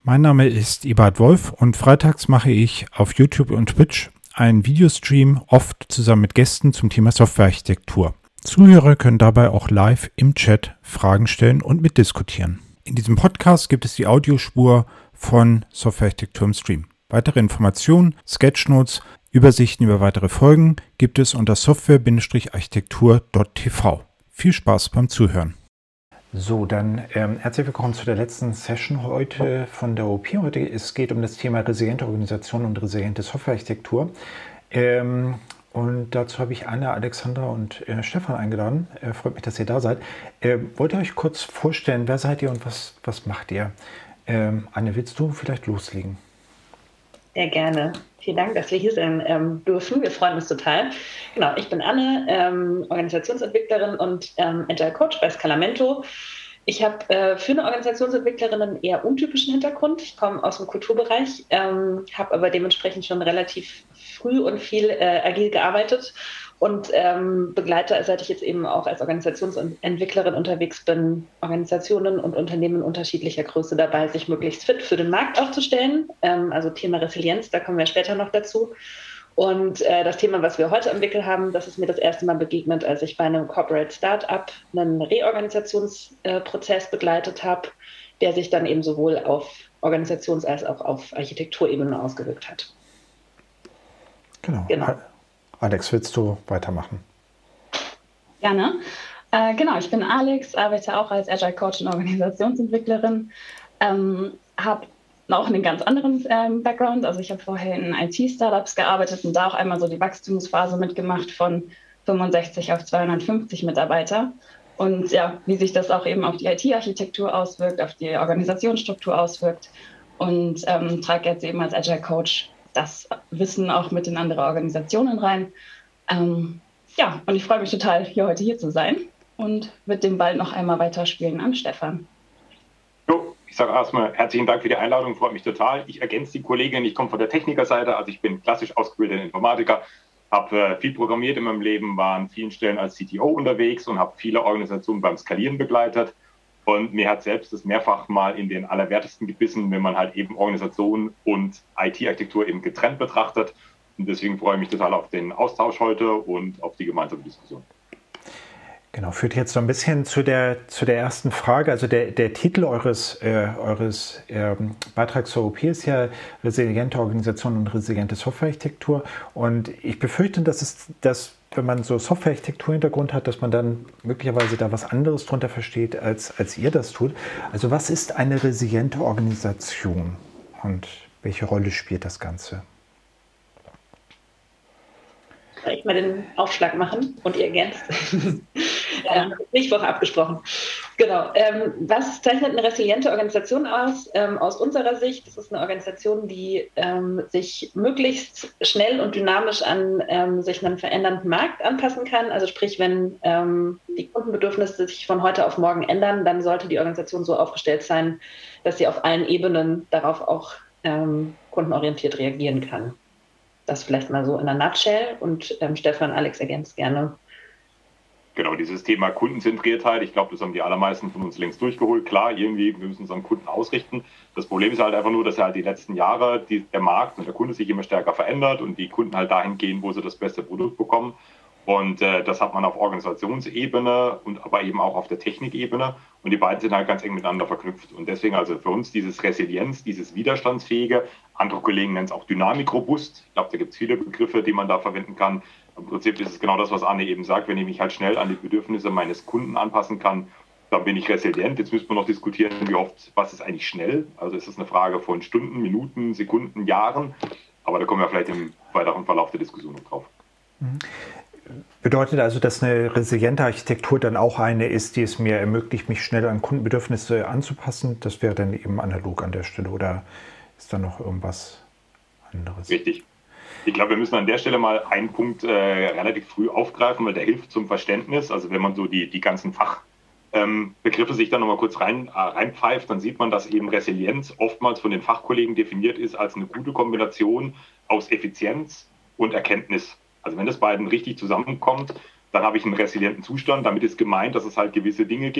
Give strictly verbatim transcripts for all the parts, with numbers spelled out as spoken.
Mein Name ist Eberhard Wolf und freitags mache ich auf YouTube und Twitch einen Videostream, oft zusammen mit Gästen zum Thema Softwarearchitektur. Zuhörer können dabei auch live im Chat Fragen stellen und mitdiskutieren. In diesem Podcast gibt es die Audiospur von Softwarearchitektur im Stream. Weitere Informationen, Sketchnotes, Übersichten über weitere Folgen gibt es unter software-architektur punkt t v. Viel Spaß beim Zuhören. So, dann ähm, herzlich willkommen zu der letzten Session heute von der O P. Heute es geht um das Thema resiliente Organisation und resiliente Softwarearchitektur. Ähm, und dazu habe ich Anne, Alexandra und äh, Stefan eingeladen. Äh, freut mich, dass ihr da seid. Äh, wollt ihr euch kurz vorstellen, wer seid ihr und was, was macht ihr? Ähm, Anne, willst du vielleicht loslegen? Sehr gerne. Vielen Dank, dass wir hier sein ähm, dürfen. Wir freuen uns total. Genau, ich bin Anne, ähm, Organisationsentwicklerin und ähm, Agile Coach bei Scalamento. Ich habe äh, für eine Organisationsentwicklerin einen eher untypischen Hintergrund. Ich komme aus dem Kulturbereich, ähm, habe aber dementsprechend schon relativ früh und viel äh, agil gearbeitet und ähm, begleite, seit ich jetzt eben auch als Organisationsentwicklerin unterwegs bin, Organisationen und Unternehmen unterschiedlicher Größe dabei, sich möglichst fit für den Markt aufzustellen. Ähm, also Thema Resilienz, da kommen wir später noch dazu. Und äh, das Thema, was wir heute entwickelt haben, das ist mir das erste Mal begegnet, als ich bei einem Corporate Startup einen Reorganisationsprozess äh, begleitet habe, der sich dann eben sowohl auf Organisations- als auch auf Architekturebene ausgewirkt hat. Genau. genau. Alex, willst du weitermachen? Gerne. Äh, genau, ich bin Alex, arbeite auch als Agile Coach und Organisationsentwicklerin, ähm, habe auch einen ganz anderen ähm, Background. Also ich habe vorher in I T-Startups gearbeitet und da auch einmal so die Wachstumsphase mitgemacht von fünfundsechzig auf zweihundertfünfzig Mitarbeiter. Und ja, wie sich das auch eben auf die I T-Architektur auswirkt, auf die Organisationsstruktur auswirkt. Und ähm, trage jetzt eben als Agile Coach das Wissen auch mit in andere Organisationen rein. Ähm, ja, und ich freue mich total, hier heute hier zu sein und wird den Ball noch einmal weiterspielen an Stefan. Jo, ich sage erstmal herzlichen Dank für die Einladung, freut mich total. Ich ergänze die Kollegin, ich komme von der Technikerseite, also ich bin klassisch ausgebildeter Informatiker, habe äh, viel programmiert in meinem Leben, war an vielen Stellen als C T O unterwegs und habe viele Organisationen beim Skalieren begleitet. Und mir hat selbst das mehrfach mal in den Allerwertesten gebissen, wenn man halt eben Organisation und I T-Architektur eben getrennt betrachtet. Und deswegen freue ich mich total auf den Austausch heute und auf die gemeinsame Diskussion. Genau, führt jetzt so ein bisschen zu der, zu der ersten Frage. Also der, der Titel eures, äh, eures ähm, Beitrags zur O P ist ja resiliente Organisation und resiliente Softwarearchitektur. Und ich befürchte, dass es, dass wenn man so Softwarearchitektur-Hintergrund hat, dass man dann möglicherweise da was anderes drunter versteht, als, als ihr das tut. Also was ist eine resiliente Organisation und welche Rolle spielt das Ganze? Soll ich mal den Aufschlag machen und ihr ergänzt? ähm, nicht vorher abgesprochen. Genau. Ähm, was zeichnet eine resiliente Organisation aus? Ähm, aus unserer Sicht, das ist eine Organisation, die ähm, sich möglichst schnell und dynamisch an ähm, sich einem verändernden Markt anpassen kann. Also sprich, wenn ähm, die Kundenbedürfnisse sich von heute auf morgen ändern, dann sollte die Organisation so aufgestellt sein, dass sie auf allen Ebenen darauf auch ähm, kundenorientiert reagieren kann. Das vielleicht mal so in einer Nutshell und ähm, Stefan, Alex ergänzt gerne. Genau, dieses Thema Kundenzentriertheit, ich glaube, das haben die allermeisten von uns längst durchgeholt. Klar, irgendwie, wir müssen uns am Kunden ausrichten. Das Problem ist halt einfach nur, dass halt die letzten Jahre die, der Markt und der Kunde sich immer stärker verändert und die Kunden halt dahin gehen, wo sie das beste Produkt bekommen. Und äh, das hat man auf Organisationsebene und aber eben auch auf der Technikebene. Und die beiden sind halt ganz eng miteinander verknüpft. Und deswegen also für uns dieses Resilienz, dieses Widerstandsfähige, andere Kollegen nennen es auch dynamikrobust. Ich glaube, da gibt es viele Begriffe, die man da verwenden kann. Im Prinzip ist es genau das, was Anne eben sagt. Wenn ich mich halt schnell an die Bedürfnisse meines Kunden anpassen kann, dann bin ich resilient. Jetzt müssen wir noch diskutieren, wie oft, was ist eigentlich schnell? Also ist es eine Frage von Stunden, Minuten, Sekunden, Jahren. Aber da kommen wir vielleicht im weiteren Verlauf der Diskussion noch drauf. Mhm. Bedeutet also, dass eine resiliente Architektur dann auch eine ist, die es mir ermöglicht, mich schnell an Kundenbedürfnisse anzupassen? Das wäre dann eben analog an der Stelle, oder ist da noch irgendwas anderes? Richtig. Ich glaube, wir müssen an der Stelle mal einen Punkt äh, relativ früh aufgreifen, weil der hilft zum Verständnis. Also wenn man so die, die ganzen Fachbegriffe ähm, sich dann nochmal kurz rein, äh, reinpfeift, dann sieht man, dass eben Resilienz oftmals von den Fachkollegen definiert ist als eine gute Kombination aus Effizienz und Erkenntnis. Also wenn das beiden richtig zusammenkommt, dann habe ich einen resilienten Zustand. Damit ist gemeint, dass es halt gewisse Dinge gibt,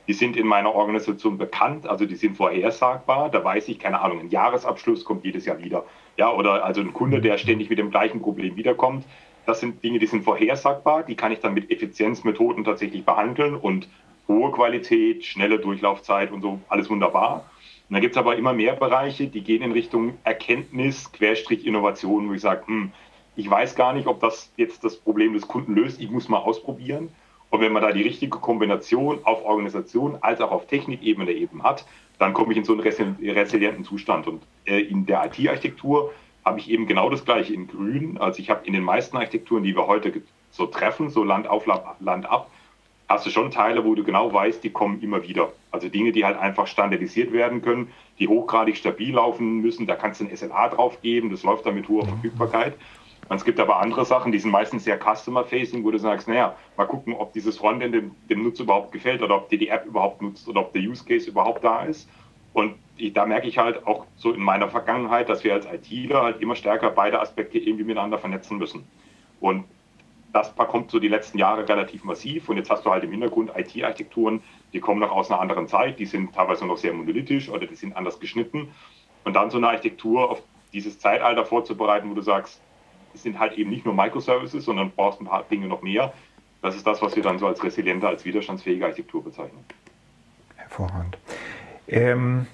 Die sind in meiner Organisation bekannt, also die sind vorhersagbar. Da weiß ich, keine Ahnung, ein Jahresabschluss kommt jedes Jahr wieder. Ja, oder also ein Kunde, der ständig mit dem gleichen Problem wiederkommt. Das sind Dinge, die sind vorhersagbar. Die kann ich dann mit Effizienzmethoden tatsächlich behandeln und hohe Qualität, schnelle Durchlaufzeit und so, alles wunderbar. Und dann gibt es aber immer mehr Bereiche, die gehen in Richtung Erkenntnis, Querstrich Innovation, wo ich sage, hm, ich weiß gar nicht, ob das jetzt das Problem des Kunden löst, ich muss mal ausprobieren. Und wenn man da die richtige Kombination auf Organisation als auch auf Technikebene eben hat, dann komme ich in so einen resilienten Zustand. Und äh, in der I T-Architektur habe ich eben genau das Gleiche in Grün. Also ich habe in den meisten Architekturen, die wir heute so treffen, so Land auf, Land ab, hast du schon Teile, wo du genau weißt, die kommen immer wieder. Also Dinge, die halt einfach standardisiert werden können, die hochgradig stabil laufen müssen. Da kannst du ein S L A drauf geben, das läuft dann mit hoher Verfügbarkeit. Und es gibt aber andere Sachen, die sind meistens sehr Customer-Facing, wo du sagst, naja, mal gucken, ob dieses Frontend dem, dem Nutzer überhaupt gefällt oder ob dir die App überhaupt nutzt oder ob der Use Case überhaupt da ist. Und ich, da merke ich halt auch so in meiner Vergangenheit, dass wir als ITler halt immer stärker beide Aspekte irgendwie miteinander vernetzen müssen. Und das kommt so die letzten Jahre relativ massiv. Und jetzt hast du halt im Hintergrund I T-Architekturen, die kommen noch aus einer anderen Zeit, die sind teilweise noch sehr monolithisch oder die sind anders geschnitten. Und dann so eine Architektur auf dieses Zeitalter vorzubereiten, wo du sagst, es sind halt eben nicht nur Microservices, sondern du brauchst ein paar Dinge noch mehr. Das ist das, was wir dann so als resiliente, als widerstandsfähige Architektur bezeichnen. Hervorragend. Ähm,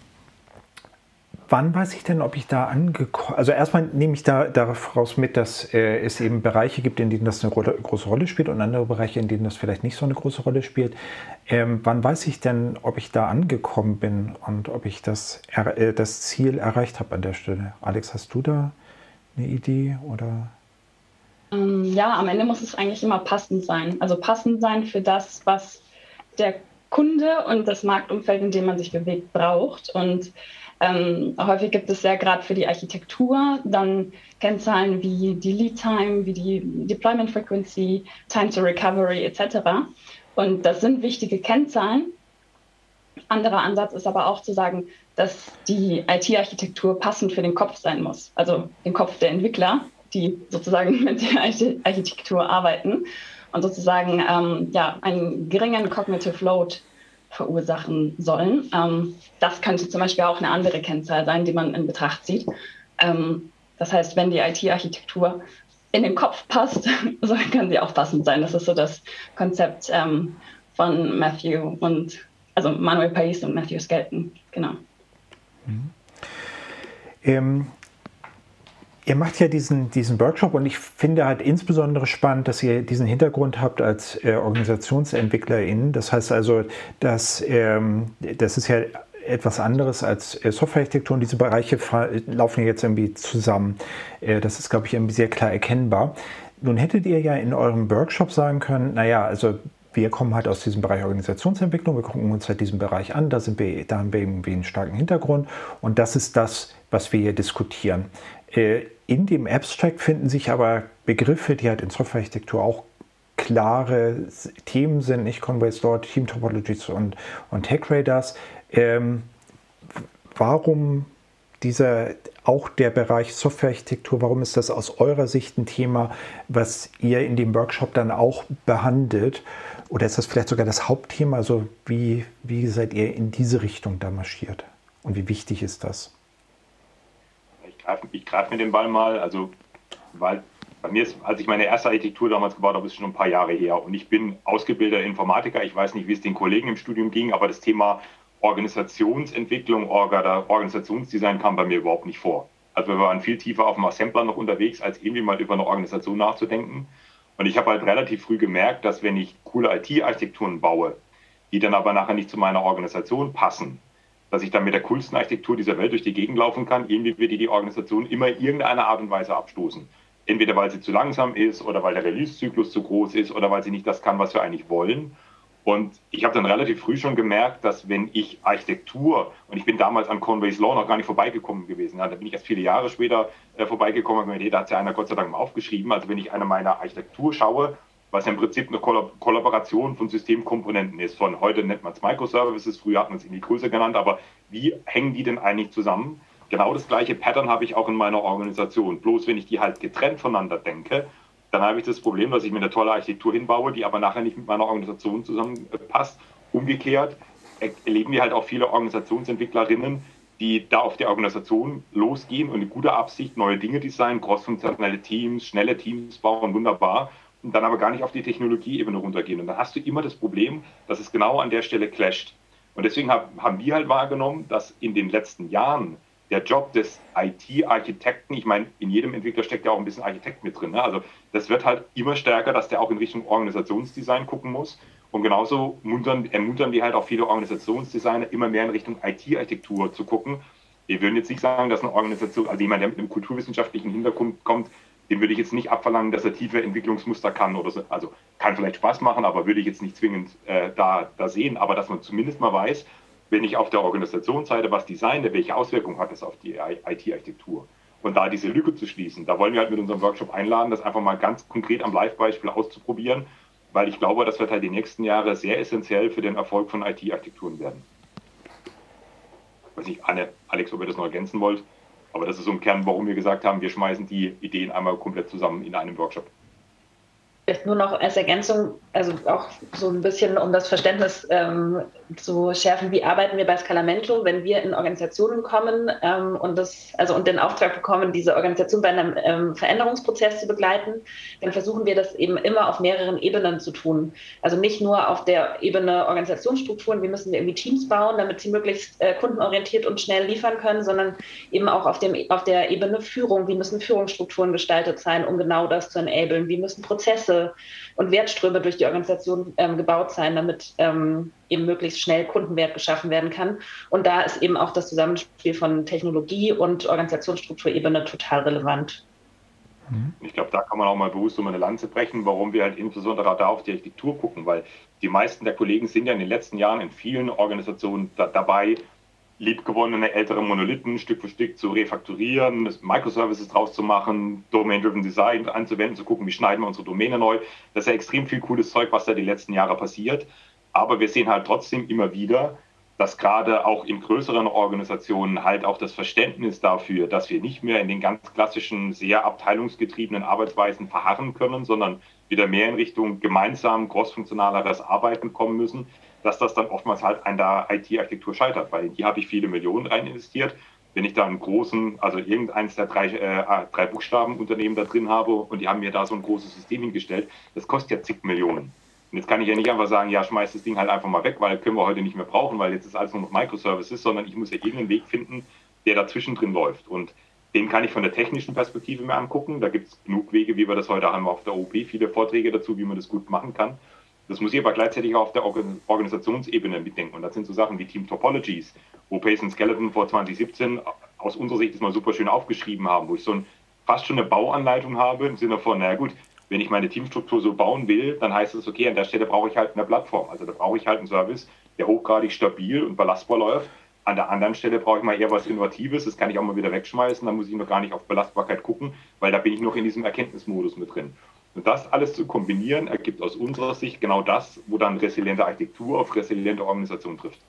wann weiß ich denn, ob ich da angekommen... Also erstmal nehme ich da daraus mit, dass äh, es eben Bereiche gibt, in denen das eine Rolle, große Rolle spielt und andere Bereiche, in denen das vielleicht nicht so eine große Rolle spielt. Ähm, wann weiß ich denn, ob ich da angekommen bin und ob ich das, äh, das Ziel erreicht habe an der Stelle? Alex, hast du da eine Idee oder? Ähm, ja, am Ende muss es eigentlich immer passend sein. Also passend sein für das, was der Kunde und das Marktumfeld, in dem man sich bewegt, braucht. Und ähm, häufig gibt es ja gerade für die Architektur dann Kennzahlen wie die Lead Time, wie die Deployment Frequency, Time to Recovery et cetera. Und das sind wichtige Kennzahlen. Anderer Ansatz ist aber auch zu sagen, dass die I T-Architektur passend für den Kopf sein muss, also den Kopf der Entwickler, die sozusagen mit der Architektur arbeiten und sozusagen ähm, ja, einen geringen Cognitive Load verursachen sollen. Ähm, das könnte zum Beispiel auch eine andere Kennzahl sein, die man in Betracht zieht. Ähm, das heißt, wenn die I T-Architektur in den Kopf passt, so kann sie auch passend sein. Das ist so das Konzept ähm, von Matthew und also Manuel Pais und Matthew Skelton, genau. Mhm. Ähm, ihr macht ja diesen, diesen Workshop und ich finde halt insbesondere spannend, dass ihr diesen Hintergrund habt als äh, OrganisationsentwicklerInnen. Das heißt also, dass ähm, das ist ja etwas anderes als äh, Softwarearchitektur und diese Bereiche laufen ja jetzt irgendwie zusammen. Äh, das ist, glaube ich, irgendwie sehr klar erkennbar. Nun hättet ihr ja in eurem Workshop sagen können, naja, also wir kommen halt aus diesem Bereich Organisationsentwicklung, wir gucken uns halt diesen Bereich an, da, sind wir, da haben wir irgendwie einen starken Hintergrund und das ist das, was wir hier diskutieren. In dem Abstract finden sich aber Begriffe, die halt in Softwarearchitektur auch klare Themen sind, nicht Conway Store, Team Topologies und, und Tech Radars. Ähm, warum dieser, auch der Bereich Softwarearchitektur, warum ist das aus eurer Sicht ein Thema, was ihr in dem Workshop dann auch behandelt? Oder ist das vielleicht sogar das Hauptthema? Also wie, wie seid ihr in diese Richtung da marschiert? Und wie wichtig ist das? Ich greife ich greif mir den Ball mal. Also, weil bei mir ist, als ich meine erste Architektur damals gebaut habe, ist schon ein paar Jahre her. Und ich bin ausgebildeter Informatiker. Ich weiß nicht, wie es den Kollegen im Studium ging, aber das Thema Organisationsentwicklung, Organisationsdesign kam bei mir überhaupt nicht vor. Also wir waren viel tiefer auf dem Assembler noch unterwegs, als irgendwie mal über eine Organisation nachzudenken. Und ich habe halt relativ früh gemerkt, dass wenn ich coole I T-Architekturen baue, die dann aber nachher nicht zu meiner Organisation passen, dass ich dann mit der coolsten Architektur dieser Welt durch die Gegend laufen kann, irgendwie wird die, die Organisation immer in irgendeiner Art und Weise abstoßen. Entweder weil sie zu langsam ist oder weil der Release-Zyklus zu groß ist oder weil sie nicht das kann, was wir eigentlich wollen. Und ich habe dann relativ früh schon gemerkt, dass wenn ich Architektur, und ich bin damals an Conway's Law noch gar nicht vorbeigekommen gewesen, ja, da bin ich erst viele Jahre später äh, vorbeigekommen, und hey, da hat ja einer Gott sei Dank mal aufgeschrieben, also wenn ich eine meiner Architektur schaue, was ja im Prinzip eine Kollab- Kollaboration von Systemkomponenten ist, von heute nennt man es Microservices, früher hat man es irgendwie größer genannt, aber wie hängen die denn eigentlich zusammen? Genau das gleiche Pattern habe ich auch in meiner Organisation, bloß wenn ich die halt getrennt voneinander denke, dann habe ich das Problem, dass ich mir eine tolle Architektur hinbaue, die aber nachher nicht mit meiner Organisation zusammenpasst. Umgekehrt, erleben wir halt auch viele Organisationsentwicklerinnen, die da auf die Organisation losgehen und in guter Absicht neue Dinge designen, crossfunktionelle Teams, schnelle Teams bauen, wunderbar, und dann aber gar nicht auf die Technologieebene runtergehen. Und dann hast du immer das Problem, dass es genau an der Stelle clasht. Und deswegen haben wir halt wahrgenommen, dass in den letzten Jahren der Job des I T-Architekten, ich meine, in jedem Entwickler steckt ja auch ein bisschen Architekt mit drin, ne? Also das wird halt immer stärker, dass der auch in Richtung Organisationsdesign gucken muss. Und genauso muntern, ermuntern wir halt auch viele Organisationsdesigner, immer mehr in Richtung I T-Architektur zu gucken. Wir würden jetzt nicht sagen, dass eine Organisation, also jemand, der mit einem kulturwissenschaftlichen Hintergrund kommt, dem würde ich jetzt nicht abverlangen, dass er tiefe Entwicklungsmuster kann oder so. Also kann vielleicht Spaß machen, aber würde ich jetzt nicht zwingend äh, da, da sehen. Aber dass man zumindest mal weiß, wenn ich auf der Organisationsseite was designe, welche Auswirkungen hat das auf die I T-Architektur? Und da diese Lücke zu schließen, da wollen wir halt mit unserem Workshop einladen, das einfach mal ganz konkret am Live-Beispiel auszuprobieren, weil ich glaube, das wird halt die nächsten Jahre sehr essentiell für den Erfolg von I T-Architekturen werden. Ich weiß nicht, Anne, Alex, ob ihr das noch ergänzen wollt, aber das ist so im Kern, warum wir gesagt haben, wir schmeißen die Ideen einmal komplett zusammen in einem Workshop. Vielleicht nur noch als Ergänzung, also auch so ein bisschen, um das Verständnis ähm, zu schärfen, wie arbeiten wir bei Scalamento, wenn wir in Organisationen kommen ähm, und das, also und den Auftrag bekommen, diese Organisation bei einem ähm, Veränderungsprozess zu begleiten, dann versuchen wir das eben immer auf mehreren Ebenen zu tun. Also nicht nur auf der Ebene Organisationsstrukturen, wie müssen wir irgendwie Teams bauen, damit sie möglichst äh, kundenorientiert und schnell liefern können, sondern eben auch auf, dem, auf der Ebene Führung, wie müssen Führungsstrukturen gestaltet sein, um genau das zu enablen, wie müssen Prozesse und Wertströme durch die Organisation ähm, gebaut sein, damit ähm, eben möglichst schnell Kundenwert geschaffen werden kann. Und da ist eben auch das Zusammenspiel von Technologie und Organisationsstrukturebene total relevant. Ich glaube, da kann man auch mal bewusst um eine Lanze brechen, warum wir halt insbesondere da auf die Architektur gucken, weil die meisten der Kollegen sind ja in den letzten Jahren in vielen Organisationen da, dabei, liebgewonnene ältere Monolithen Stück für Stück zu refakturieren, Microservices draus zu machen, Domain-Driven Design anzuwenden, zu gucken, wie schneiden wir unsere Domäne neu. Das ist ja extrem viel cooles Zeug, was da die letzten Jahre passiert. Aber wir sehen halt trotzdem immer wieder, dass gerade auch in größeren Organisationen halt auch das Verständnis dafür, dass wir nicht mehr in den ganz klassischen, sehr abteilungsgetriebenen Arbeitsweisen verharren können, sondern wieder mehr in Richtung gemeinsam crossfunktionaleres Arbeiten kommen müssen, dass das dann oftmals halt an der I T-Architektur scheitert, weil in die habe ich viele Millionen rein investiert. Wenn ich da einen großen, also irgendeines der drei, äh, drei Buchstabenunternehmen da drin habe und die haben mir da so ein großes System hingestellt, das kostet ja zig Millionen. Und jetzt kann ich ja nicht einfach sagen, ja, schmeiß das Ding halt einfach mal weg, weil können wir heute nicht mehr brauchen, weil jetzt ist alles nur noch Microservices, sondern ich muss ja irgendeinen Weg finden, der dazwischen drin läuft. Und den kann ich von der technischen Perspektive mir angucken. Da gibt es genug Wege, wie wir das heute haben auf der O P, viele Vorträge dazu, wie man das gut machen kann. Das muss ich aber gleichzeitig auch auf der Organisationsebene mitdenken. Und das sind so Sachen wie Team Topologies, wo Pace und Skeleton vor zwanzig siebzehn aus unserer Sicht das mal super schön aufgeschrieben haben, wo ich so ein, fast schon eine Bauanleitung habe im Sinne von, naja gut, wenn ich meine Teamstruktur so bauen will, dann heißt das, okay, an der Stelle brauche ich halt eine Plattform. Also da brauche ich halt einen Service, der hochgradig stabil und belastbar läuft. An der anderen Stelle brauche ich mal eher was Innovatives, das kann ich auch mal wieder wegschmeißen, dann muss ich noch gar nicht auf Belastbarkeit gucken, weil da bin ich noch in diesem Erkenntnismodus mit drin. Und das alles zu kombinieren, ergibt aus unserer Sicht genau das, wo dann resiliente Architektur auf resiliente Organisation trifft.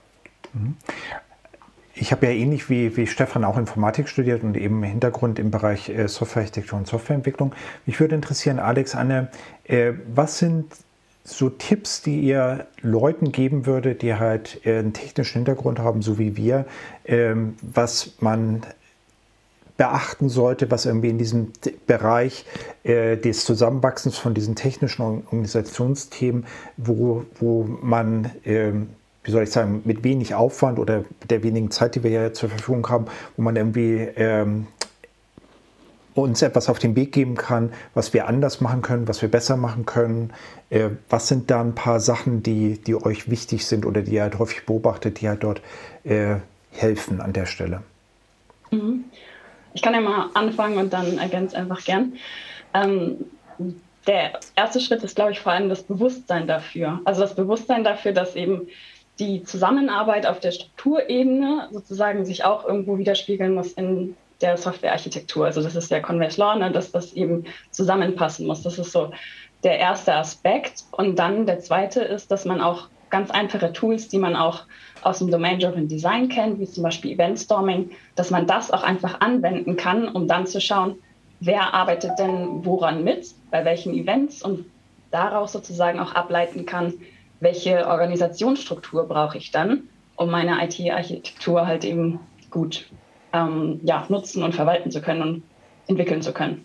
Ich habe ja ähnlich wie, wie Stefan auch Informatik studiert und eben Hintergrund im Bereich äh, Softwarearchitektur und Softwareentwicklung. Mich würde interessieren, Alex, Anne, äh, was sind so Tipps, die ihr Leuten geben würdet, die halt äh, einen technischen Hintergrund haben, so wie wir, äh, was man beachten sollte, was irgendwie in diesem Bereich äh, des Zusammenwachsens von diesen technischen Organisationsthemen, wo, wo man, äh, wie soll ich sagen, mit wenig Aufwand oder mit der wenigen Zeit, die wir ja zur Verfügung haben, wo man irgendwie ähm, uns etwas auf den Weg geben kann, was wir anders machen können, was wir besser machen können. Äh, was sind da ein paar Sachen, die, die euch wichtig sind oder die ihr halt häufig beobachtet, die halt dort äh, helfen an der Stelle? Mhm. Ich kann ja mal anfangen und dann ergänze einfach gern. Ähm, der erste Schritt ist, glaube ich, vor allem das Bewusstsein dafür. Also das Bewusstsein dafür, dass eben die Zusammenarbeit auf der Strukturebene sozusagen sich auch irgendwo widerspiegeln muss in der Softwarearchitektur. Also das ist der Converse Law, ne, dass das eben zusammenpassen muss. Das ist so der erste Aspekt. Und dann der zweite ist, dass man auch ganz einfache Tools, die man auch aus dem Domain-Driven Design kennt, wie zum Beispiel Event-Storming, dass man das auch einfach anwenden kann, um dann zu schauen, wer arbeitet denn woran mit, bei welchen Events und daraus sozusagen auch ableiten kann, welche Organisationsstruktur brauche ich dann, um meine I T-Architektur halt eben gut ähm, ja, nutzen und verwalten zu können und entwickeln zu können.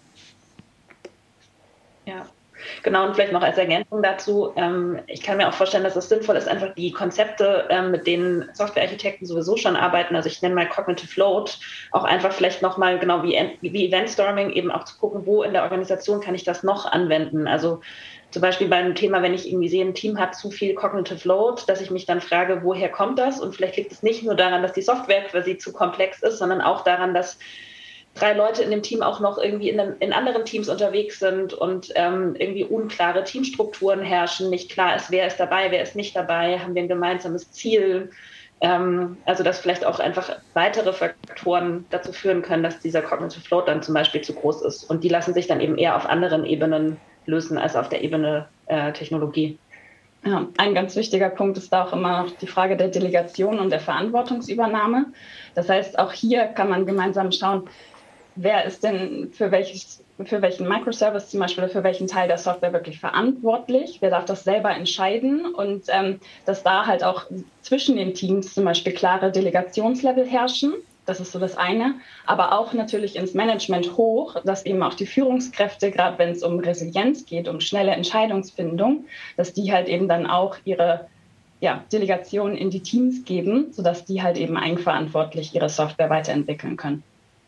Ja, genau. Und vielleicht noch als Ergänzung dazu, ähm, ich kann mir auch vorstellen, dass es sinnvoll ist, einfach die Konzepte, ähm, mit denen Softwarearchitekten sowieso schon arbeiten, also ich nenne mal Cognitive Load, auch einfach vielleicht nochmal genau wie, wie Event Storming eben auch zu gucken, wo in der Organisation kann ich das noch anwenden. Also zum Beispiel beim Thema, wenn ich irgendwie sehe, ein Team hat zu viel Cognitive Load, dass ich mich dann frage, woher kommt das? Und vielleicht liegt es nicht nur daran, dass die Software quasi zu komplex ist, sondern auch daran, dass drei Leute in dem Team auch noch irgendwie in, einem, in anderen Teams unterwegs sind und ähm, irgendwie unklare Teamstrukturen herrschen, nicht klar ist, wer ist dabei, wer ist nicht dabei, haben wir ein gemeinsames Ziel. Ähm, also dass vielleicht auch einfach weitere Faktoren dazu führen können, dass dieser Cognitive Load dann zum Beispiel zu groß ist. Und die lassen sich dann eben eher auf anderen Ebenen lösen als auf der Ebene äh, Technologie. Ja, ein ganz wichtiger Punkt ist da auch immer noch die Frage der Delegation und der Verantwortungsübernahme. Das heißt, auch hier kann man gemeinsam schauen, wer ist denn für, welches, für welchen Microservice zum Beispiel oder für welchen Teil der Software wirklich verantwortlich? Wer darf das selber entscheiden? Und ähm, dass da halt auch zwischen den Teams zum Beispiel klare Delegationslevel herrschen. Das ist so das eine. Aber auch natürlich ins Management hoch, dass eben auch die Führungskräfte, gerade wenn es um Resilienz geht, um schnelle Entscheidungsfindung, dass die halt eben dann auch ihre ja, Delegation in die Teams geben, sodass die halt eben eigenverantwortlich ihre Software weiterentwickeln können.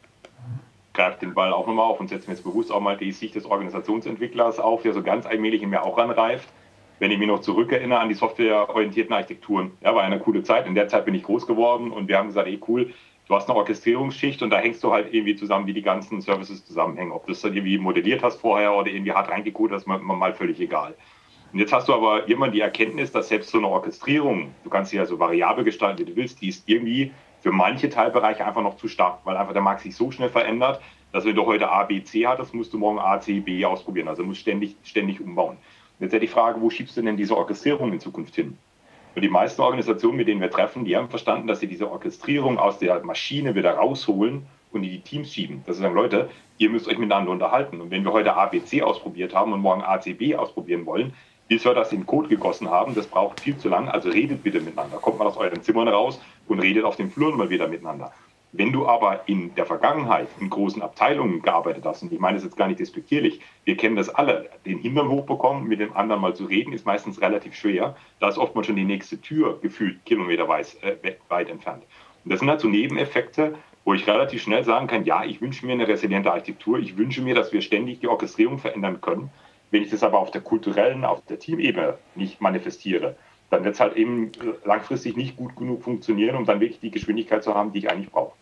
Greift den Ball auch nochmal auf und setzt mir jetzt bewusst auch mal die Sicht des Organisationsentwicklers auf, der so ganz allmählich in mir auch ranreift. Wenn ich mich noch zurückerinnere an die softwareorientierten Architekturen, ja, war eine coole Zeit. In der Zeit bin ich groß geworden und wir haben gesagt, ey cool, du hast eine Orchestrierungsschicht und da hängst du halt irgendwie zusammen, wie die ganzen Services zusammenhängen. Ob du das dann irgendwie modelliert hast vorher oder irgendwie hart reingecodet, das ist mir mal völlig egal. Und jetzt hast du aber irgendwann die Erkenntnis, dass selbst so eine Orchestrierung, du kannst sie ja so variabel gestalten, wie du willst, die ist irgendwie für manche Teilbereiche einfach noch zu stark, weil einfach der Markt sich so schnell verändert, dass wenn du heute A, B, C hattest, musst du morgen A, C, B ausprobieren. Also du musst ständig, ständig umbauen. Jetzt wäre die Frage, wo schiebst du denn diese Orchestrierung in Zukunft hin? Und die meisten Organisationen, mit denen wir treffen, die haben verstanden, dass sie diese Orchestrierung aus der Maschine wieder rausholen und in die Teams schieben. Dass sie sagen, Leute, ihr müsst euch miteinander unterhalten. Und wenn wir heute A, B, C ausprobiert haben und morgen A, C, B ausprobieren wollen, bis wir das in Code gegossen haben, das braucht viel zu lang, also redet bitte miteinander. Kommt mal aus euren Zimmern raus und redet auf den Fluren mal wieder miteinander. Wenn du aber in der Vergangenheit in großen Abteilungen gearbeitet hast, und ich meine das jetzt gar nicht despektierlich, wir kennen das alle, den Hintern hochbekommen, mit dem anderen mal zu reden, ist meistens relativ schwer. Da ist oftmals schon die nächste Tür gefühlt kilometerweit äh, weit entfernt. Und das sind halt so Nebeneffekte, wo ich relativ schnell sagen kann, ja, ich wünsche mir eine resiliente Architektur, ich wünsche mir, dass wir ständig die Orchestrierung verändern können. Wenn ich das aber auf der kulturellen, auf der Teamebene nicht manifestiere, dann wird es halt eben langfristig nicht gut genug funktionieren, um dann wirklich die Geschwindigkeit zu haben, die ich eigentlich brauche.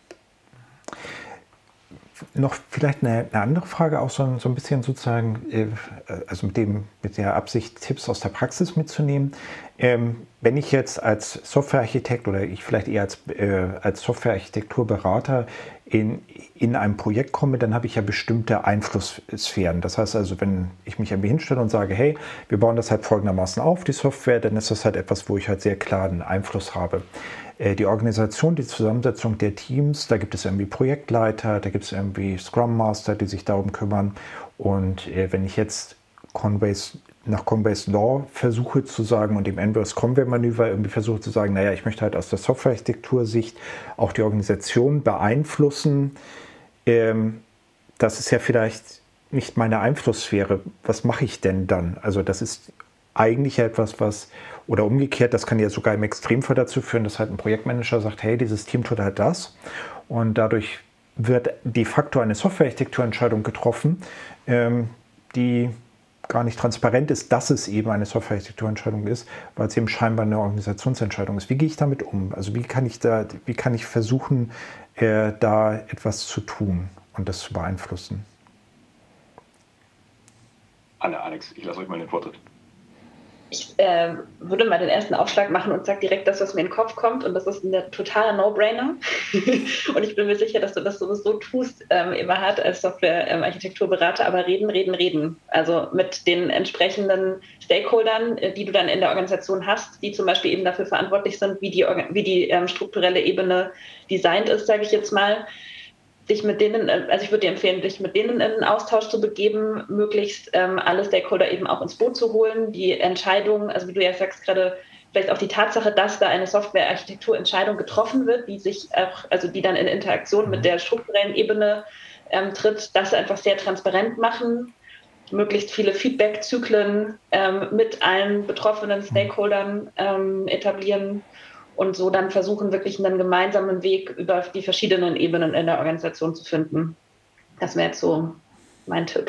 Noch vielleicht eine, eine andere Frage, auch so, so ein bisschen sozusagen, äh, also mit, dem, mit der Absicht, Tipps aus der Praxis mitzunehmen. Ähm, wenn ich jetzt als Softwarearchitekt oder ich vielleicht eher als, äh, als Softwarearchitekturberater in, in einem Projekt komme, dann habe ich ja bestimmte Einflusssphären. Das heißt also, wenn ich mich irgendwie hinstelle und sage, hey, wir bauen das halt folgendermaßen auf, die Software, dann ist das halt etwas, wo ich halt sehr klar einen Einfluss habe. Die Organisation, die Zusammensetzung der Teams, da gibt es irgendwie Projektleiter, da gibt es irgendwie Scrum Master, die sich darum kümmern. Und äh, wenn ich jetzt Conway's, nach Conway's Law versuche zu sagen und dem Inverse-Conway-Manöver irgendwie versuche zu sagen, naja, ich möchte halt aus der Softwarearchitektur-Sicht auch die Organisation beeinflussen, ähm, das ist ja vielleicht nicht meine Einflusssphäre. Was mache ich denn dann? Also das ist eigentlich etwas, was, oder umgekehrt, das kann ja sogar im Extremfall dazu führen, dass halt ein Projektmanager sagt, hey, dieses Team tut halt das und dadurch wird de facto eine Softwarearchitekturentscheidung getroffen, ähm, die gar nicht transparent ist, dass es eben eine Softwarearchitekturentscheidung ist, weil es eben scheinbar eine Organisationsentscheidung ist. Wie gehe ich damit um? Also wie kann ich da, wie kann ich versuchen, äh, da etwas zu tun und das zu beeinflussen? Anne, Alex, ich lasse euch mal den Vortritt. Ich äh, würde mal den ersten Aufschlag machen und sage direkt das, was mir in den Kopf kommt. Und das ist ein totaler No-Brainer. Und ich bin mir sicher, dass du das sowieso tust, ähm, Eberhard, als Software-Architekturberater. Aber reden, reden, reden. Also mit den entsprechenden Stakeholdern, die du dann in der Organisation hast, die zum Beispiel eben dafür verantwortlich sind, wie die, wie die ähm, strukturelle Ebene designt ist, sage ich jetzt mal. Dich mit denen, also ich würde dir empfehlen, dich mit denen in einen Austausch zu begeben, möglichst ähm, alle Stakeholder eben auch ins Boot zu holen, die Entscheidungen, also wie du ja sagst gerade, vielleicht auch die Tatsache, dass da eine Softwarearchitekturentscheidung getroffen wird, die sich auch, also die dann in Interaktion mit der strukturellen Ebene ähm, tritt, das einfach sehr transparent machen, möglichst viele Feedback-Zyklen ähm, mit allen betroffenen Stakeholdern ähm, etablieren und so dann versuchen, wirklich einen gemeinsamen Weg über die verschiedenen Ebenen in der Organisation zu finden. Das wäre jetzt so mein Tipp.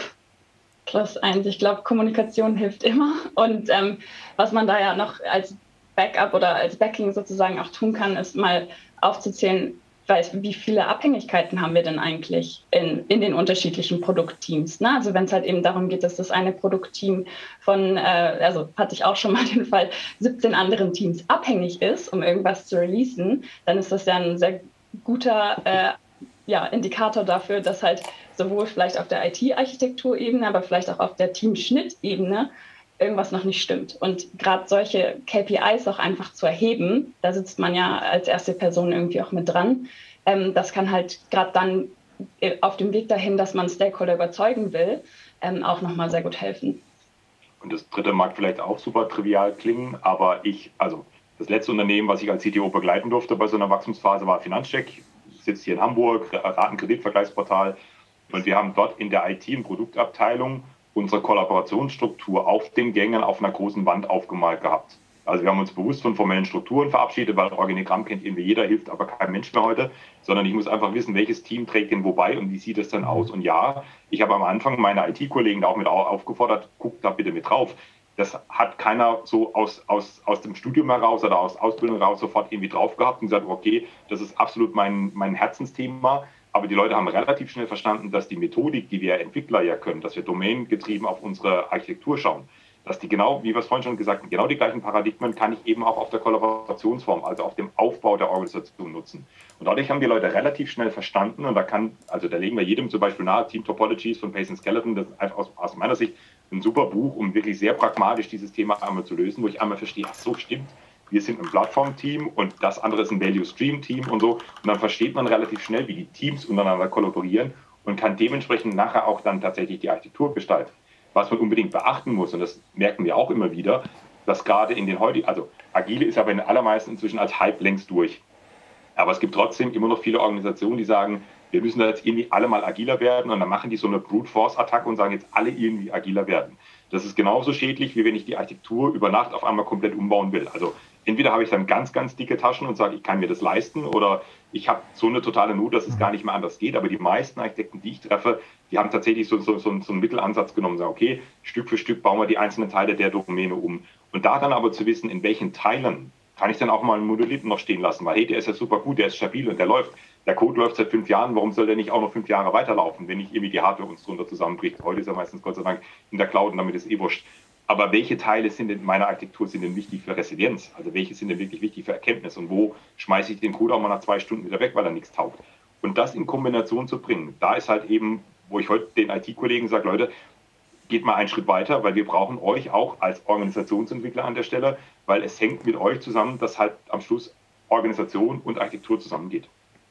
Plus eins, ich glaube, Kommunikation hilft immer. Und ähm, was man da ja noch als Backup oder als Backing sozusagen auch tun kann, ist mal aufzuzählen, weiß, wie viele Abhängigkeiten haben wir denn eigentlich in, in den unterschiedlichen Produktteams. Ne? Also wenn es halt eben darum geht, dass das eine Produktteam von, äh, also hatte ich auch schon mal den Fall, siebzehn anderen Teams abhängig ist, um irgendwas zu releasen, dann ist das ja ein sehr guter äh, ja, Indikator dafür, dass halt sowohl vielleicht auf der I T-Architekturebene, aber vielleicht auch auf der Teamschnittebene irgendwas noch nicht stimmt. Und gerade solche K P Is auch einfach zu erheben, da sitzt man ja als erste Person irgendwie auch mit dran, ähm, das kann halt gerade dann auf dem Weg dahin, dass man Stakeholder überzeugen will, ähm, auch nochmal sehr gut helfen. Und das dritte mag vielleicht auch super trivial klingen, aber ich, also das letzte Unternehmen, was ich als C T O begleiten durfte bei so einer Wachstumsphase, war Finanzcheck, sitzt hier in Hamburg, Ratenkreditvergleichsportal. Und wir haben dort in der I T- und Produktabteilung unsere Kollaborationsstruktur auf den Gängen auf einer großen Wand aufgemalt gehabt. Also wir haben uns bewusst von formellen Strukturen verabschiedet, weil Organigramm kennt irgendwie jeder, hilft aber kein Mensch mehr heute, sondern ich muss einfach wissen, welches Team trägt denn wobei und wie sieht es dann aus. Und ja, ich habe am Anfang meine I T-Kollegen da auch mit aufgefordert, guckt da bitte mit drauf. Das hat keiner so aus, aus, aus dem Studium heraus oder aus Ausbildung heraus sofort irgendwie drauf gehabt und gesagt, okay, das ist absolut mein, mein Herzensthema. Aber die Leute haben relativ schnell verstanden, dass die Methodik, die wir Entwickler ja können, dass wir domaingetrieben auf unsere Architektur schauen, dass die genau, wie wir es vorhin schon gesagt haben, genau die gleichen Paradigmen kann ich eben auch auf der Kollaborationsform, also auf dem Aufbau der Organisation nutzen. Und dadurch haben die Leute relativ schnell verstanden, und da kann, also da legen wir jedem zum Beispiel nahe, Team Topologies von Payson Skeleton, das ist einfach aus, aus meiner Sicht ein super Buch, um wirklich sehr pragmatisch dieses Thema einmal zu lösen, wo ich einmal verstehe, ach so, stimmt, wir sind ein Plattform-Team und das andere ist ein Value-Stream-Team und so. Und dann versteht man relativ schnell, wie die Teams untereinander kollaborieren und kann dementsprechend nachher auch dann tatsächlich die Architektur gestalten. Was man unbedingt beachten muss, und das merken wir auch immer wieder, dass gerade in den heutigen, also Agile ist aber in den allermeisten inzwischen als Hype längst durch. Aber es gibt trotzdem immer noch viele Organisationen, die sagen, wir müssen da jetzt irgendwie alle mal agiler werden, und dann machen die so eine Brute-Force-Attacke und sagen jetzt alle irgendwie agiler werden. Das ist genauso schädlich, wie wenn ich die Architektur über Nacht auf einmal komplett umbauen will. Also entweder habe ich dann ganz, ganz dicke Taschen und sage, ich kann mir das leisten, oder ich habe so eine totale Not, dass es gar nicht mehr anders geht. Aber die meisten Architekten, die ich treffe, die haben tatsächlich so, so, so, so einen Mittelansatz genommen und sagen, okay, Stück für Stück bauen wir die einzelnen Teile der Domäne um. Und da dann aber zu wissen, in welchen Teilen kann ich dann auch mal einen Monolithen noch stehen lassen, weil hey, der ist ja super gut, der ist stabil und der läuft. Der Code läuft seit fünf Jahren, warum soll der nicht auch noch fünf Jahre weiterlaufen, wenn nicht irgendwie die Hardware uns drunter zusammenbricht? Heute ist er meistens Gott sei Dank in der Cloud und damit ist eh wurscht. Aber welche Teile sind in meiner Architektur sind denn wichtig für Resilienz? Also welche sind denn wirklich wichtig für Erkenntnis? Und wo schmeiße ich den Code auch mal nach zwei Stunden wieder weg, weil er nichts taugt? Und das in Kombination zu bringen, da ist halt eben, wo ich heute den I T-Kollegen sage, Leute, geht mal einen Schritt weiter, weil wir brauchen euch auch als Organisationsentwickler an der Stelle, weil es hängt mit euch zusammen, dass halt am Schluss Organisation und Architektur zusammengeht.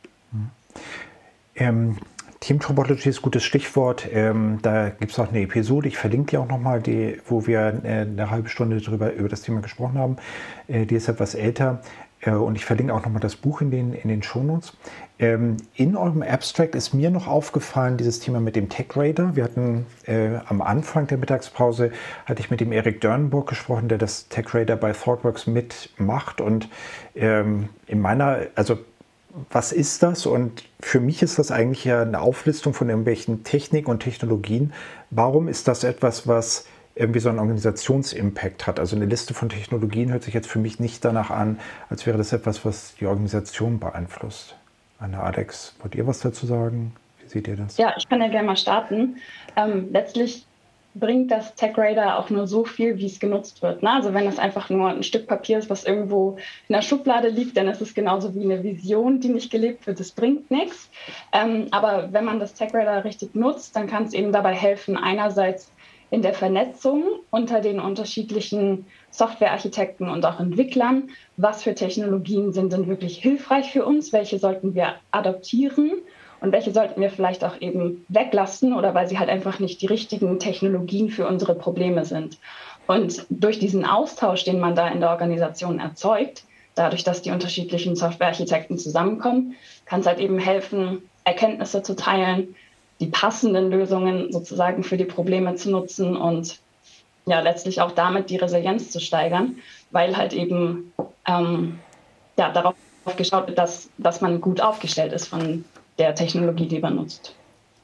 Ähm, Team Topology ist ein gutes Stichwort. Ähm, da gibt es auch eine Episode, ich verlinke die auch nochmal, die, wo wir äh, eine halbe Stunde drüber, über das Thema gesprochen haben. Äh, die ist etwas älter. Äh, und ich verlinke auch nochmal das Buch in den, in den Shownotes. Ähm, in eurem Abstract ist mir noch aufgefallen, dieses Thema mit dem Tech Radar. Wir hatten äh, am Anfang der Mittagspause, hatte ich mit dem Erik Dörnburg gesprochen, der das Tech Radar bei ThoughtWorks mitmacht. Und ähm, in meiner, also was ist das? Und für mich ist das eigentlich ja eine Auflistung von irgendwelchen Techniken und Technologien. Warum ist das etwas, was irgendwie so einen Organisationsimpact hat? Also eine Liste von Technologien hört sich jetzt für mich nicht danach an, als wäre das etwas, was die Organisation beeinflusst. Anna, Alex, wollt ihr was dazu sagen? Wie seht ihr das? Ja, ich kann ja gerne mal starten. Ähm, letztlich bringt das Tech Radar auch nur so viel, wie es genutzt wird. Ne? Also wenn es einfach nur ein Stück Papier ist, was irgendwo in der Schublade liegt, dann ist es genauso wie eine Vision, die nicht gelebt wird. Das bringt nichts. Ähm, aber wenn man das Tech Radar richtig nutzt, dann kann es eben dabei helfen, einerseits in der Vernetzung unter den unterschiedlichen Softwarearchitekten und auch Entwicklern, was für Technologien sind denn wirklich hilfreich für uns, welche sollten wir adoptieren und welche sollten wir vielleicht auch eben weglassen oder weil sie halt einfach nicht die richtigen Technologien für unsere Probleme sind. Und durch diesen Austausch, den man da in der Organisation erzeugt, dadurch, dass die unterschiedlichen Softwarearchitekten zusammenkommen, kann es halt eben helfen, Erkenntnisse zu teilen, die passenden Lösungen sozusagen für die Probleme zu nutzen und ja letztlich auch damit die Resilienz zu steigern, weil halt eben ähm, ja, darauf geschaut wird, dass, dass man gut aufgestellt ist von der Technologie, die man nutzt.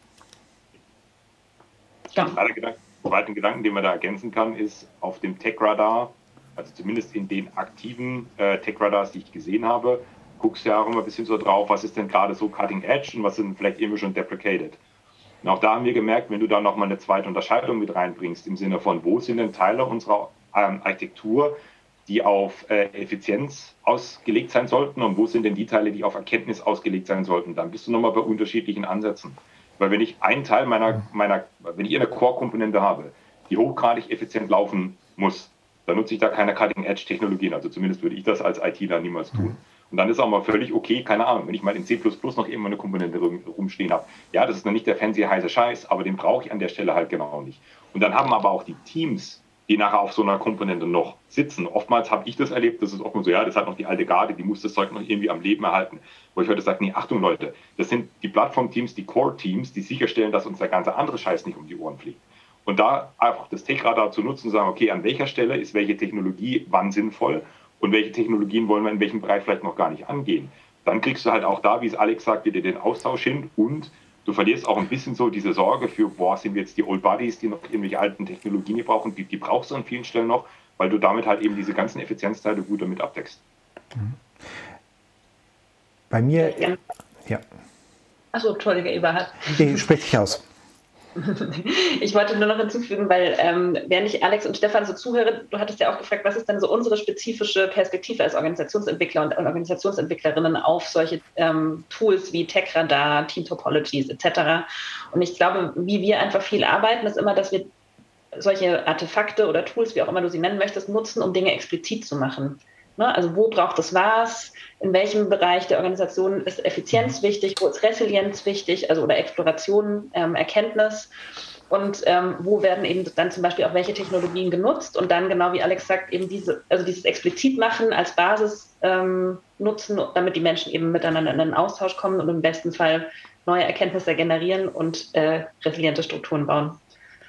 Ja. Der zweite Gedanken, den man da ergänzen kann, ist auf dem Tech-Radar, also zumindest in den aktiven äh, Tech-Radars, die ich gesehen habe, guckst du ja auch immer ein bisschen so drauf, was ist denn gerade so Cutting Edge und was sind vielleicht irgendwie schon deprecated. Und auch da haben wir gemerkt, wenn du da nochmal eine zweite Unterscheidung mit reinbringst, im Sinne von, wo sind denn Teile unserer ähm, Architektur, die auf äh, Effizienz ausgelegt sein sollten und wo sind denn die Teile, die auf Erkenntnis ausgelegt sein sollten, dann bist du nochmal bei unterschiedlichen Ansätzen. Weil wenn ich einen Teil meiner, meiner wenn ich eine Core-Komponente habe, die hochgradig effizient laufen muss, dann nutze ich da keine Cutting-Edge-Technologien, also zumindest würde ich das als ITler niemals tun. Und dann ist auch mal völlig okay, keine Ahnung, wenn ich mal in C plus plus noch irgendwo eine Komponente rumstehen habe. Ja, das ist noch nicht der fancy heiße Scheiß, aber den brauche ich an der Stelle halt genau nicht. Und dann haben aber auch die Teams, die nachher auf so einer Komponente noch sitzen. Oftmals habe ich das erlebt, das ist oft so, ja, das hat noch die alte Garde, die muss das Zeug noch irgendwie am Leben erhalten. Wo ich heute sage, nee, Achtung Leute, das sind die Plattform-Teams, die Core-Teams, die sicherstellen, dass uns der ganze andere Scheiß nicht um die Ohren fliegt. Und da einfach das Tech-Radar zu nutzen und sagen, okay, an welcher Stelle ist welche Technologie wann sinnvoll und welche Technologien wollen wir in welchem Bereich vielleicht noch gar nicht angehen. Dann kriegst du halt auch da, wie es Alex sagt, wieder den Austausch hin und du verlierst auch ein bisschen so diese Sorge für, boah, sind jetzt die Old Buddies, die noch irgendwelche alten Technologien brauchen, die, die brauchst du an vielen Stellen noch, weil du damit halt eben diese ganzen Effizienzteile gut damit abdeckst. Bei mir, ja. ja. Achso, Entschuldige, Eberhard. Nee, sprich dich aus. Ich wollte nur noch hinzufügen, weil ähm, während ich Alex und Stefan so zuhöre, du hattest ja auch gefragt, was ist denn so unsere spezifische Perspektive als Organisationsentwickler und, und Organisationsentwicklerinnen auf solche ähm, Tools wie Tech-Radar, Team Topologies et cetera. Und ich glaube, wie wir einfach viel arbeiten, ist immer, dass wir solche Artefakte oder Tools, wie auch immer du sie nennen möchtest, nutzen, um Dinge explizit zu machen. Ne? Also wo braucht es was? In welchem Bereich der Organisation ist Effizienz wichtig? Wo ist Resilienz wichtig? Also oder Exploration, ähm, Erkenntnis. Und ähm, wo werden eben dann zum Beispiel auch welche Technologien genutzt? Und dann, genau wie Alex sagt, eben diese, also dieses explizit machen als Basis ähm, nutzen, damit die Menschen eben miteinander in einen Austausch kommen und im besten Fall neue Erkenntnisse generieren und äh, resiliente Strukturen bauen.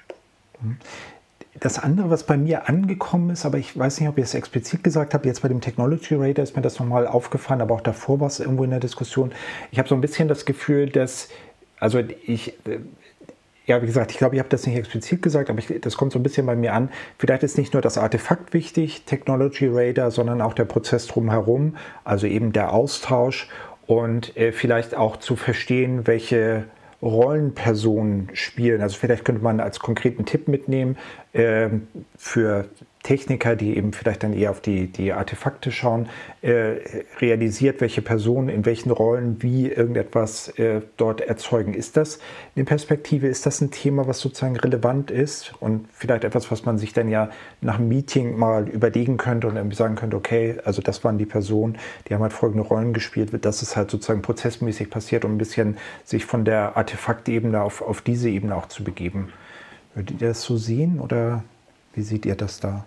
Das andere, was bei mir angekommen ist, aber ich weiß nicht, ob ich es explizit gesagt habe, jetzt bei dem Technology Radar ist mir das nochmal aufgefallen, aber auch davor war es irgendwo in der Diskussion. Ich habe so ein bisschen das Gefühl, dass, also ich, ja, wie gesagt, ich glaube, ich habe das nicht explizit gesagt, aber ich, das kommt so ein bisschen bei mir an. Vielleicht ist nicht nur das Artefakt wichtig, Technology Radar, sondern auch der Prozess drumherum, also eben der Austausch und äh, vielleicht auch zu verstehen, welche Rollenpersonen spielen. Also vielleicht könnte man als konkreten Tipp mitnehmen äh, für Techniker, die eben vielleicht dann eher auf die, die Artefakte schauen, äh, realisiert, welche Personen in welchen Rollen wie irgendetwas äh, dort erzeugen. Ist das eine Perspektive, ist das ein Thema, was sozusagen relevant ist und vielleicht etwas, was man sich dann ja nach einem Meeting mal überlegen könnte und irgendwie sagen könnte, okay, also das waren die Personen, die haben halt folgende Rollen gespielt, das ist halt sozusagen prozessmäßig passiert, um ein bisschen sich von der Artefaktebene auf, auf diese Ebene auch zu begeben. Würdet ihr das so sehen oder wie seht ihr das da?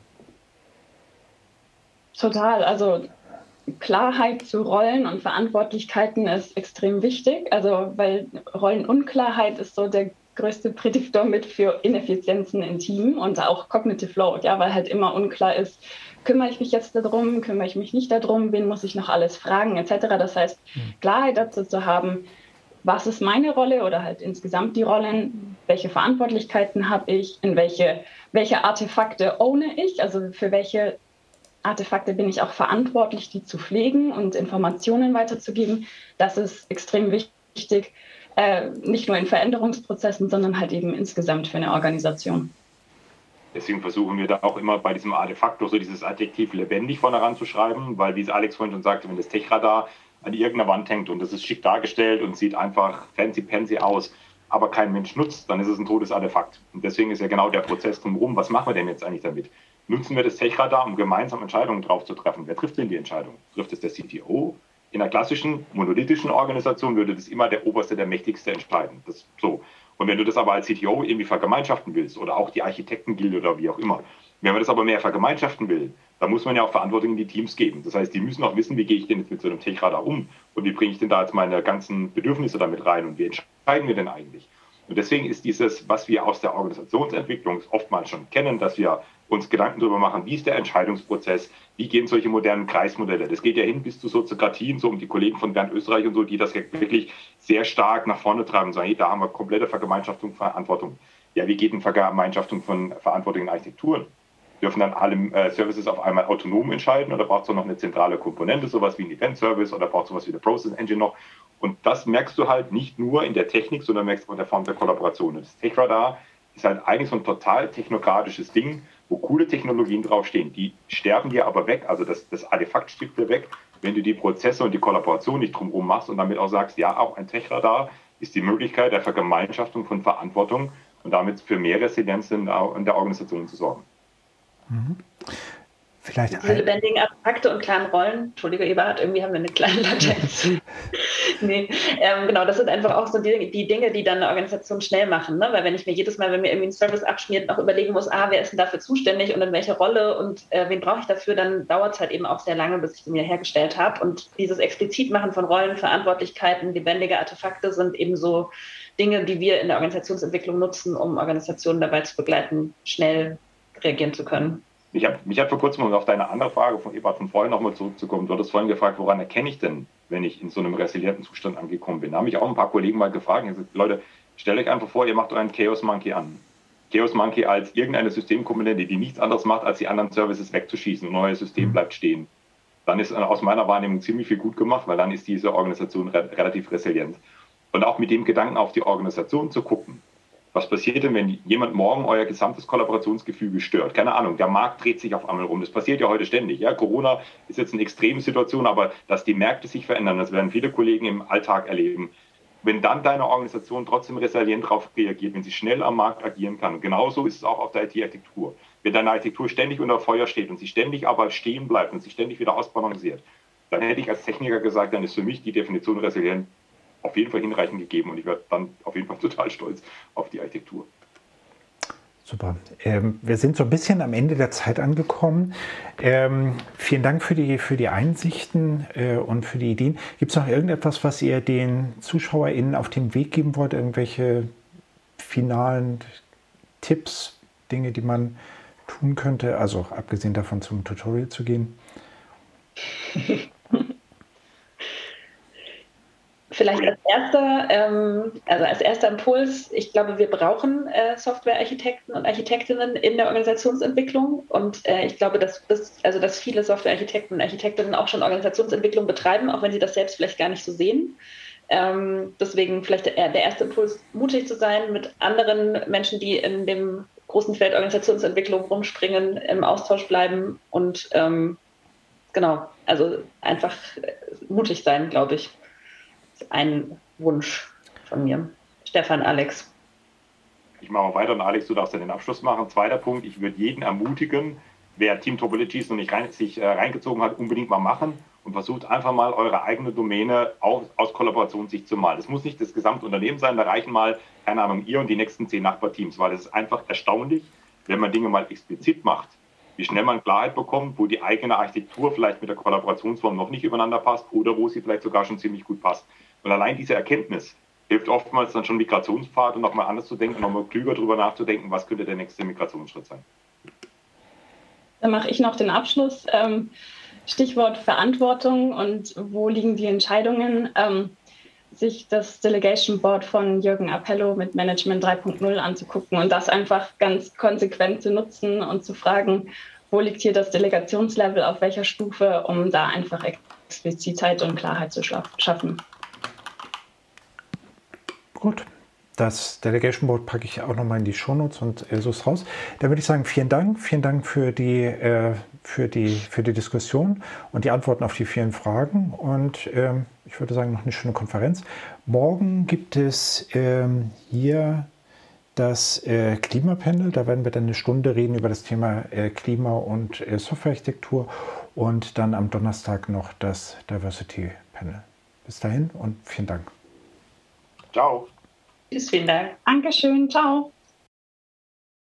Total. Also Klarheit zu Rollen und Verantwortlichkeiten ist extrem wichtig. Also weil Rollenunklarheit ist so der größte Prädiktor mit für Ineffizienzen im Team und auch Cognitive Load, ja, weil halt immer unklar ist, kümmere ich mich jetzt darum, kümmere ich mich nicht darum, wen muss ich noch alles fragen, et cetera. Das heißt, Klarheit dazu zu haben, was ist meine Rolle oder halt insgesamt die Rollen, welche Verantwortlichkeiten habe ich, in welche, welche Artefakte owne ich, also für welche Artefakte bin ich auch verantwortlich, die zu pflegen und Informationen weiterzugeben. Das ist extrem wichtig, äh, nicht nur in Veränderungsprozessen, sondern halt eben insgesamt für eine Organisation. Deswegen versuchen wir da auch immer bei diesem Artefakt so dieses Adjektiv lebendig vorne ranzuschreiben, weil, wie es Alex vorhin schon sagte, wenn das Tech-Radar an irgendeiner Wand hängt und das ist schick dargestellt und sieht einfach fancy-pansy aus, aber kein Mensch nutzt, dann ist es ein totes Artefakt. Und deswegen ist ja genau der Prozess drumherum, was machen wir denn jetzt eigentlich damit? Nutzen wir das Tech-Radar, um gemeinsam Entscheidungen drauf zu treffen? Wer trifft denn die Entscheidung? Trifft es der C T O? In einer klassischen, monolithischen Organisation würde das immer der Oberste, der Mächtigste entscheiden. Das so. Und wenn du das aber als C T O irgendwie vergemeinschaften willst oder auch die Architektengilde oder wie auch immer, Wenn man das aber mehr vergemeinschaften will, dann muss man ja auch Verantwortung in die Teams geben. Das heißt, die müssen auch wissen, wie gehe ich denn jetzt mit so einem Tech-Radar um und wie bringe ich denn da jetzt meine ganzen Bedürfnisse damit rein und wie entscheiden wir denn eigentlich? Und deswegen ist dieses, was wir aus der Organisationsentwicklung oftmals schon kennen, dass wir uns Gedanken darüber machen, wie ist der Entscheidungsprozess, wie gehen solche modernen Kreismodelle. Das geht ja hin bis zu Soziokratien, so um die Kollegen von Bernd Österreich und so, die das wirklich sehr stark nach vorne treiben und sagen, hey, da haben wir komplette Vergemeinschaftung, Verantwortung. Ja, wie geht denn Vergemeinschaftung von Verantwortung in Architekturen? Dürfen dann alle äh, Services auf einmal autonom entscheiden oder braucht es noch eine zentrale Komponente, sowas wie ein Event-Service oder braucht es sowas wie eine Process Engine noch? Und das merkst du halt nicht nur in der Technik, sondern merkst du in der Form der Kollaboration. Und das Tech-Radar ist halt eigentlich so ein total technokratisches Ding, wo coole Technologien draufstehen. Die sterben dir aber weg, also das, das Artefakt stirbt dir weg, wenn du die Prozesse und die Kollaboration nicht drumherum machst und damit auch sagst, ja, auch ein Tech-Radar ist die Möglichkeit der Vergemeinschaftung von Verantwortung und damit für mehr Resilienz in der, in der Organisation zu sorgen. Mhm. Vielleicht Diese lebendigen Artefakte und klaren Rollen. Entschuldige, Eberhard, irgendwie haben wir eine kleine Latenz. nee, ähm, genau, das sind einfach auch so die, die Dinge, die dann eine Organisation schnell machen. Ne? Weil wenn ich mir jedes Mal, wenn mir irgendwie ein Service abschmiert, noch überlegen muss, ah, wer ist denn dafür zuständig und in welcher Rolle und äh, wen brauche ich dafür, dann dauert es halt eben auch sehr lange, bis ich den mir hergestellt habe. Und dieses Explizitmachen von Rollen, Verantwortlichkeiten, lebendige Artefakte sind eben so Dinge, die wir in der Organisationsentwicklung nutzen, um Organisationen dabei zu begleiten, schnell reagieren zu können. Ich habe mich hat vor kurzem, um auf deine andere Frage von Eberhard von vorhin nochmal zurückzukommen, du hattest vorhin gefragt, woran erkenne ich denn, wenn ich in so einem resilienten Zustand angekommen bin? Da haben mich auch ein paar Kollegen mal gefragt, ich gesagt, Leute, stellt euch einfach vor, ihr macht euren Chaos Monkey an. Chaos Monkey als irgendeine Systemkomponente, die nichts anderes macht, als die anderen Services wegzuschießen und euer System bleibt stehen. Dann ist aus meiner Wahrnehmung ziemlich viel gut gemacht, weil dann ist diese Organisation re- relativ resilient. Und auch mit dem Gedanken auf die Organisation zu gucken. Was passiert denn, wenn jemand morgen euer gesamtes Kollaborationsgefüge stört? Keine Ahnung, der Markt dreht sich auf einmal rum. Das passiert ja heute ständig. Ja? Corona ist jetzt eine extreme Situation, aber dass die Märkte sich verändern, das werden viele Kollegen im Alltag erleben. Wenn dann deine Organisation trotzdem resilient darauf reagiert, wenn sie schnell am Markt agieren kann, und genauso ist es auch auf der I T-Architektur. Wenn deine Architektur ständig unter Feuer steht und sie ständig aber stehen bleibt und sich ständig wieder ausbalanciert, dann hätte ich als Techniker gesagt, dann ist für mich die Definition resilient auf jeden Fall hinreichend gegeben und ich werde dann auf jeden Fall total stolz auf die Architektur. Super. Ähm, wir sind so ein bisschen am Ende der Zeit angekommen. Ähm, vielen Dank für die, für die Einsichten äh, und für die Ideen. Gibt es noch irgendetwas, was ihr den ZuschauerInnen auf den Weg geben wollt? Irgendwelche finalen Tipps, Dinge, die man tun könnte? Also abgesehen davon, zum Tutorial zu gehen. Vielleicht als erster, ähm, also als erster Impuls, ich glaube, wir brauchen äh, Softwarearchitekten und Architektinnen in der Organisationsentwicklung und äh, ich glaube, dass, dass, also dass viele Softwarearchitekten und Architektinnen auch schon Organisationsentwicklung betreiben, auch wenn sie das selbst vielleicht gar nicht so sehen. Ähm, deswegen vielleicht der, der erste Impuls, mutig zu sein, mit anderen Menschen, die in dem großen Feld Organisationsentwicklung rumspringen, im Austausch bleiben und ähm, genau, also einfach mutig sein, glaube ich. Ein Wunsch von mir. Stefan, Alex. Ich mache auch weiter und Alex, du darfst ja den Abschluss machen. Zweiter Punkt, ich würde jeden ermutigen, wer Team Topologies noch nicht rein, sich äh, reingezogen hat, unbedingt mal machen und versucht einfach mal eure eigene Domäne auch aus Kollaborationssicht zu malen. Das muss nicht das gesamte Unternehmen sein, da reichen mal, keine Ahnung, ihr und die nächsten zehn Nachbarteams, weil es ist einfach erstaunlich, wenn man Dinge mal explizit macht, wie schnell man Klarheit bekommt, wo die eigene Architektur vielleicht mit der Kollaborationsform noch nicht übereinander passt oder wo sie vielleicht sogar schon ziemlich gut passt. Und allein diese Erkenntnis hilft oftmals dann schon Migrationspfad und nochmal anders zu denken, nochmal klüger drüber nachzudenken, was könnte der nächste Migrationsschritt sein. Dann mache ich noch den Abschluss. Ähm, Stichwort Verantwortung und wo liegen die Entscheidungen? Ähm, sich das Delegation Board von Jürgen Appello mit Management drei Punkt null anzugucken und das einfach ganz konsequent zu nutzen und zu fragen, wo liegt hier das Delegationslevel, auf welcher Stufe, um da einfach Explizitheit und Klarheit zu schaffen. Gut, das Delegation Board packe ich auch nochmal in die Shownotes und äh, so ist raus. Dann würde ich sagen, vielen Dank. Vielen Dank für die, äh, für die, für die Diskussion und die Antworten auf die vielen Fragen. Und ähm, ich würde sagen, noch eine schöne Konferenz. Morgen gibt es ähm, hier das äh, Klimapanel. Da werden wir dann eine Stunde reden über das Thema äh, Klima und äh, Softwarearchitektur. Und dann am Donnerstag noch das Diversity Panel. Bis dahin und vielen Dank. Ciao. Tschüss, vielen Dank. Dankeschön, ciao.